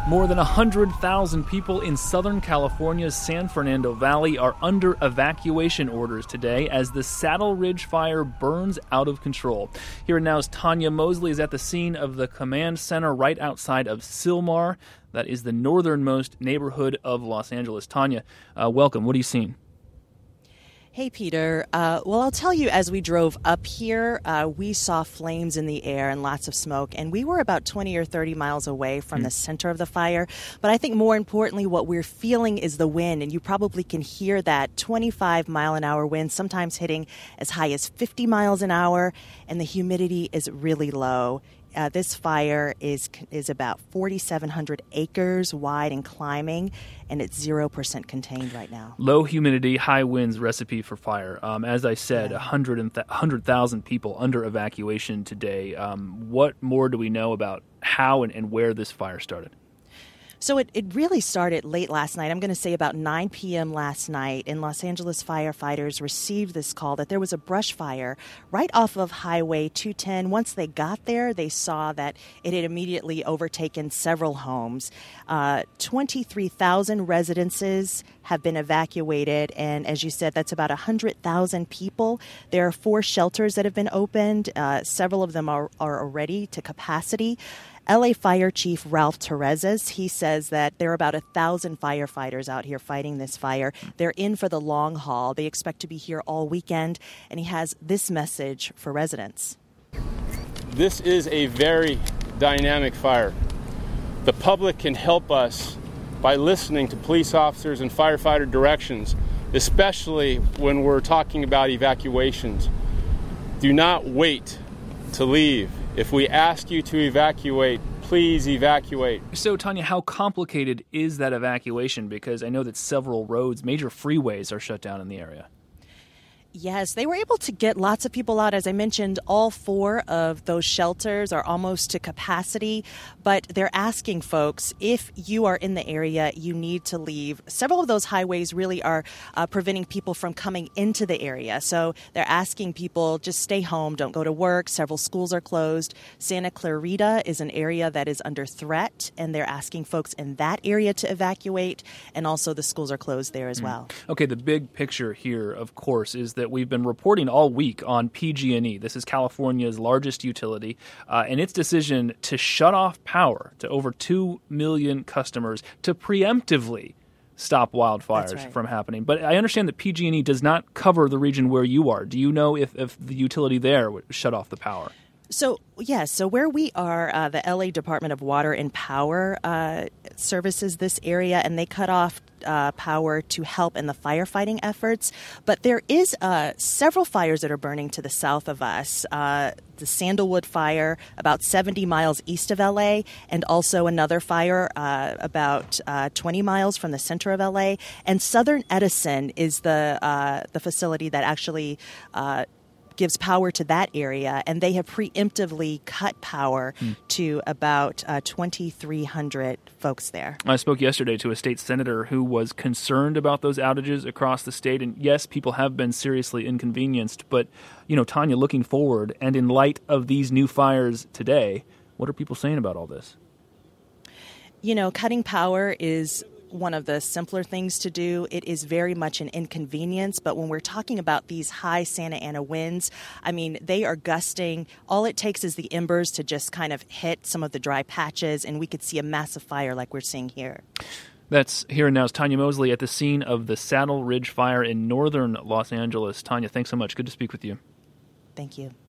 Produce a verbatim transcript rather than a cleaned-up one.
More than one hundred thousand people in Southern California's San Fernando Valley are under evacuation orders today as the Saddle Ridge fire burns out of control. Here Now's Tanya Mosley is at the scene of the command center right outside of Sylmar. That is the northernmost neighborhood of Los Angeles. Tanya, uh, welcome. What are you seeing? Hey, Peter. Uh, well, I'll tell you, as we drove up here, uh, we saw flames in the air and lots of smoke, and we were about twenty or thirty miles away from mm. the center of the fire. But I think more importantly, what we're feeling is the wind, and you probably can hear that twenty-five mile an hour wind, sometimes hitting as high as fifty miles an hour, and the humidity is really low. Uh, this fire is is about forty-seven hundred acres wide and climbing, and it's zero percent contained right now. Low humidity, high winds recipe for fire. Um, as I said, yeah. one hundred thousand people under evacuation today. Um, what more do we know about how and, and where this fire started? So it, it really started late last night. I'm going to say about nine p.m. last night, and Los Angeles firefighters received this call that there was a brush fire right off of Highway two ten. Once they got there, they saw that it had immediately overtaken several homes. Uh, twenty-three thousand residences have been evacuated, and as you said, that's about one hundred thousand people. There are four shelters that have been opened. Uh, several of them are, are already to capacity. L A Fire Chief Ralph Terezas, he says that there are about a thousand firefighters out here fighting this fire. They're in for the long haul. They expect to be here all weekend, and he has this message for residents. This is a very dynamic fire. The public can help us by listening to police officers and firefighter directions, especially when we're talking about evacuations. Do not wait to leave. If we ask you to evacuate, please evacuate. So, Tanya, how complicated is that evacuation? Because I know that several roads, major freeways, are shut down in the area. Yes, they were able to get lots of people out. As I mentioned, all four of those shelters are almost to capacity, but they're asking folks, if you are in the area, you need to leave. Several of those highways really are uh, preventing people from coming into the area. So they're asking people, just stay home, don't go to work. Several schools are closed. Santa Clarita is an area that is under threat, and they're asking folks in that area to evacuate, and also the schools are closed there as well. Okay, the big picture here, of course, is that we've been reporting all week on P G and E. This is California's largest utility, uh, and its decision to shut off power to over two million customers to preemptively stop wildfires right. from happening. But I understand that P G and E does not cover the region where you are. Do you know if, if the utility there would shut off the power? So, yes, so where we are, uh, the L A Department of Water and Power uh, services this area, and they cut off uh, power to help in the firefighting efforts. But there is uh, several fires that are burning to the south of us. Uh, the Sandalwood fire about seventy miles east of L A, and also another fire uh, about uh, twenty miles from the center of L A. And Southern Edison is the, uh, the facility that actually uh gives power to that area, and they have preemptively cut power mm. to about uh, twenty-three hundred folks there. I spoke yesterday to a state senator who was concerned about those outages across the state, and yes, people have been seriously inconvenienced, but, you know, Tanya, looking forward, and in light of these new fires today, what are people saying about all this? You know, cutting power is one of the simpler things to do. It is very much an inconvenience, but when we're talking about these high Santa Ana winds, I mean, they are gusting. All it takes is the embers to just kind of hit some of the dry patches, and we could see a massive fire like we're seeing here. That's Here and Now's Tanya Mosley at the scene of the Saddle Ridge fire in northern Los Angeles. Tanya, thanks so much. Good to speak with you. Thank you.